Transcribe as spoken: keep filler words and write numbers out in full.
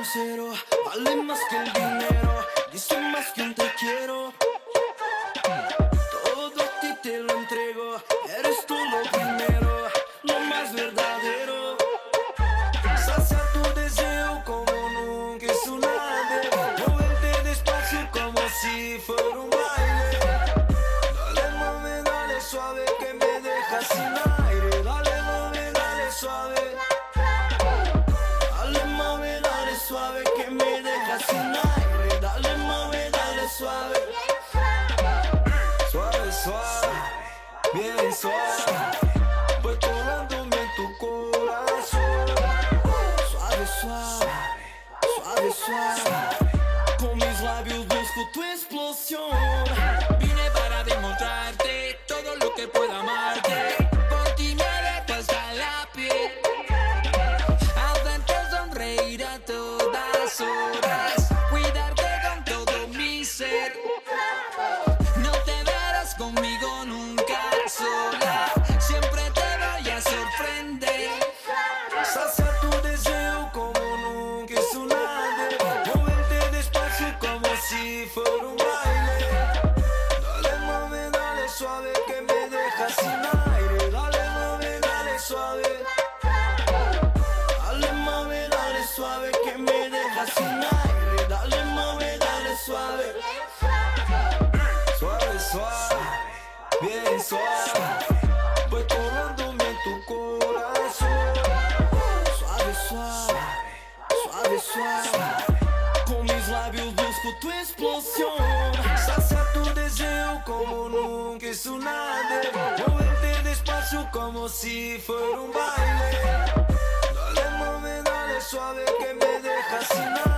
sincero, vale más que el dinero, dice más que un te quiero. Todo a ti te lo entrego, eres tú lo primero, lo más verdadero. Sacia tu deseo como nunca es una de moverte despacio como si fuera un baile. Dale mami, dale suave que me dejas sin aire. Dale mami, dale suave. Dale mami, dale suave que me dejas sin aire. Dale mami, dale suave. Suave, suave, bien suave. Voy colándome en tu corazón. Suave, suave, suave, suave. Con mis labios busco tu explosión. Vine para demostrarte todo lo que puedo amarte. Por ti me dejo hasta la piel. Hacerte sonreír a todas horas. Cuidarte con todo mi ser. No te verás conmigo nunca sola. Siempre te voy a sorprender. Sacia tu deseo como nunca es una de moverte despacio como si fuera un baile. Dale mami, dale suave que me dejas sin aire. Dale mami, dale suave. Dale mami, dale suave que me dejas sin aire. Dale mami, dale suave. Suave, suave, bien suave. Voy colándome en tu corazón. Suave, suave, suave, suave. Con mis labios busco tu explosión. Sacia tu deseo como nunca es una de moverte despacio como si fuera un baile. Dale mami, dale suave que me dejas sin aire.